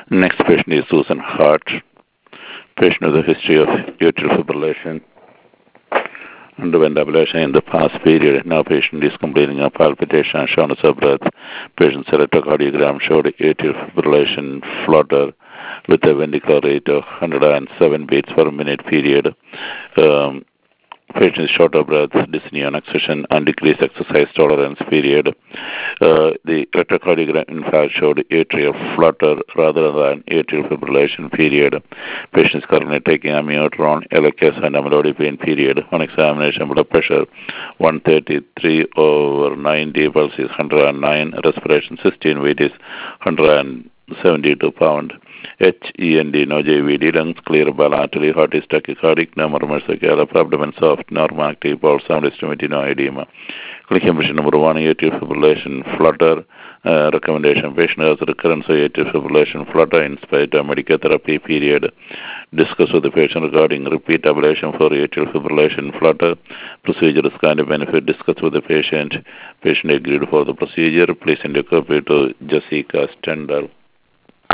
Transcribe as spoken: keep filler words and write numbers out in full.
Next patient is Susan Hart. Patient with a history of atrial fibrillation. Underwent ablation in the past period. Now patient is completing a palpitation and shortness of breath. Patient's electrocardiogram showed atrial fibrillation flutter with a ventricular rate of one hundred seven beats per minute period. Um, Patient is short of breath, dyspnea on exertion, and decreased exercise tolerance period. Uh, the electrocardiogram in fact showed atrial flutter rather than atrial fibrillation period. Patient is currently taking amiodarone, Eliquis, and amlodipine period. On examination, blood pressure one thirty-three over ninety, pulse is one hundred nine, respiration sixteen, weight is one hundred seventy-two pound. H E N D, no J V D, lungs clear, bilaterally, heart is tachycardic, no murmurs, abdomen soft, normal active, pulse sound estimate, no edema. Clinical impression number one, atrial fibrillation flutter. Uh, recommendation, patient has recurrence of atrial fibrillation flutter in spite of medical therapy period. Discuss with the patient regarding repeat ablation for atrial fibrillation flutter. Procedure is kind of benefit. Discuss with the patient. Patient agreed for the procedure. Please send a copy to Jessica Stendhal.